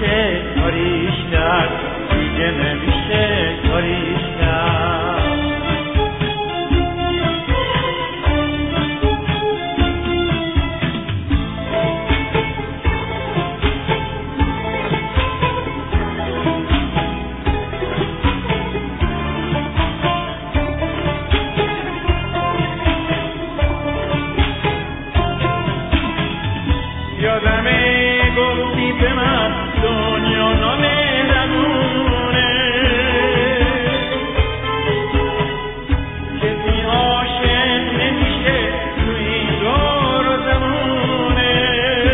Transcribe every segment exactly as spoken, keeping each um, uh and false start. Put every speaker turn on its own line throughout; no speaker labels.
نمیشه کاریش کرد، دیگه نمیشه کاریش کرد.
یادمه گفتی به من دنیا نامهربونه، کسی عاشق نمیشه تو این دور و زمونه.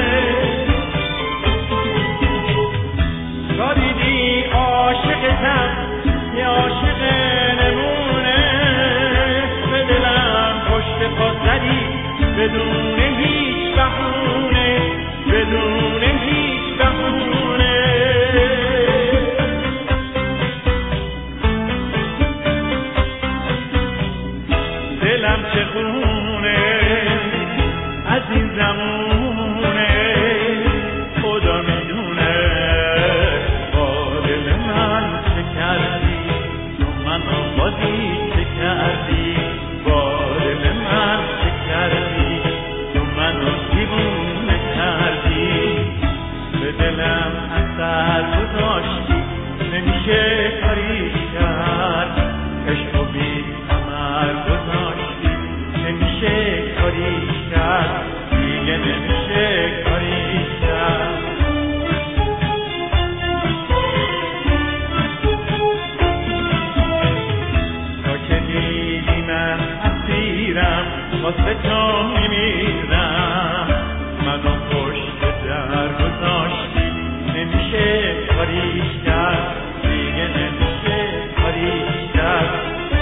تا دیدی عاشقتم یه عاشق نمونه، به دلم پشت پا زدی بدون هیچ بهونه، بدون هیچ بهونه. دلم چخونه از این زمونه، خدا میدونه با دل من چه کردی، تو منو بازی چه کردی، با دل من چه کردی، تو منو دیوونه کردی. به دلم اثر گذاشتی نمیشه کاریش کرد، عشق و بی ثمر گذاشتی نمیشه کاریش کرد، دیگه نمیشه کاریش کرد. تا که دیدی من اسیرم واسه تو میمیرم، منو پشت در گذاشتی نمیشه کاریش کرد، دیگه نمیشه کاریش کرد.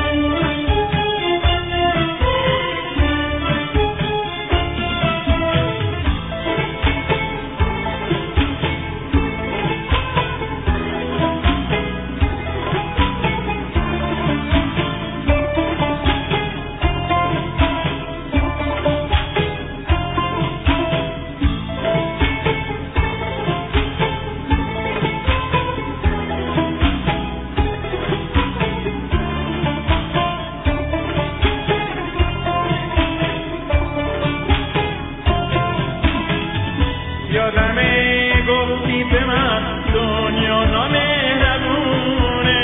یادمه گفتی به من دنیا نامهربونه،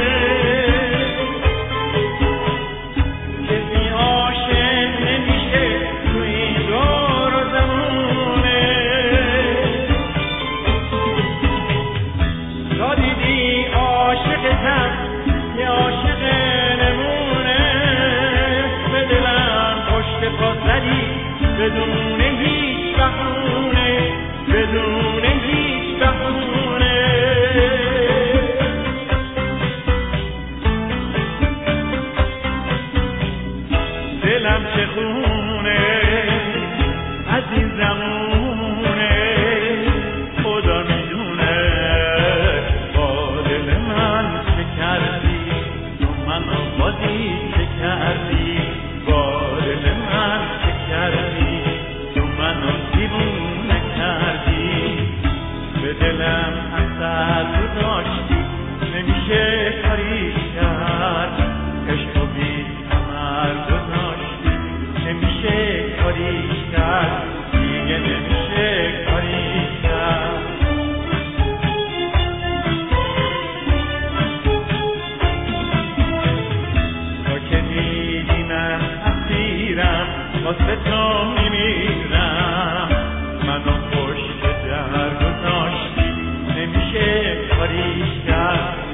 کسی عاشق نمیشه تو این دور و زمونه. تا دیدی عاشقتم یه عاشق نمونه، به دلم پشت پا زدی بدون هیچ بهونه، بدون هیچ بهونه. دلم چخونه از این زمونه، خدا میدونه با دل من چه کردی، تو منو بازی چه کردی، با دل من چه کردی، تو منو دیوونه کردی. به دلم اثر گذاشتی نمیشه کاریش کرد، عشق و بی ثمر گذاشتی نمیشه کاریش کرد، دیگه نمیشه کاریش کرد. تا که دیدی من اسیرم واسه تو میمیرم، منو پشت در گذاشتی نمیشه کاریش کرد،